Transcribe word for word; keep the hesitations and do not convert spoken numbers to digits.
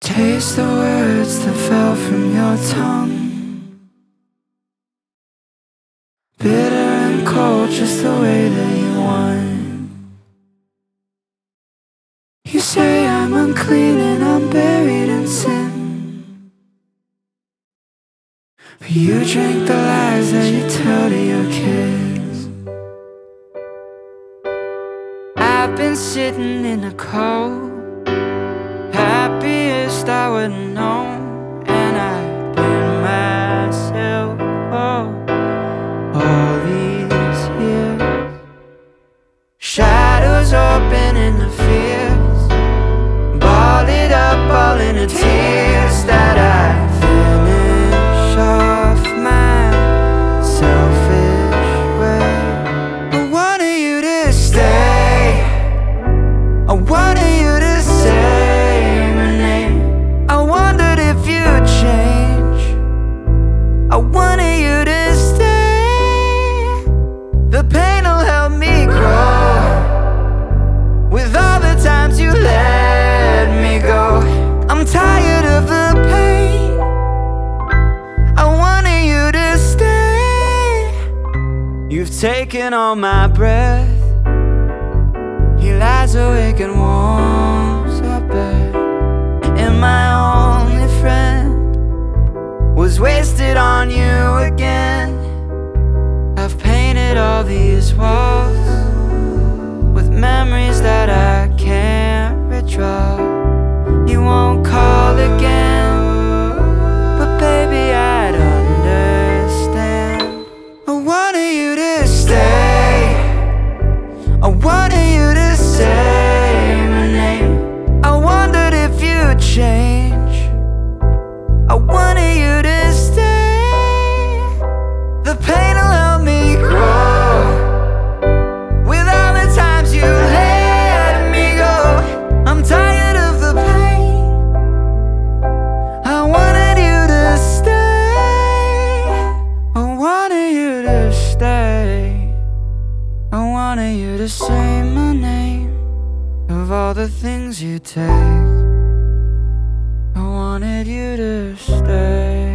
Taste the words that fell from your tongue, bitter and cold, just the way that you want. You say I'm unclean and I'm buried in sin, but you drink the lies that you tell to your kids. I've been sitting in the cold, happiest I would know, and I blame myself for all these years. Shadows open in the fears, ball it up all in the tears that I finish off my selfish way. I wanted you to stay, I wanted you to say my name. I wondered if you'd change, I wanted you to stay. The pain will help me grow, with all the times you let me go. I'm tired of the pain, I wanted you to stay. You've taken all my breath, he lies awake and warms our bed. And my only friend was wasted on you again. I've painted all these walls with memories that I can't redraw. You won't call again, but baby I'd understand. I wanted you to stay, I wanted you to say my name. I wondered if you'd change, I wanted you to stay. The pain will help me grow, with all the times you let me go. I'm tired of the pain, I wanted you to stay. I wanted you to stay, I wanted you to say my name. Of all the things you take, I wanted you to stay.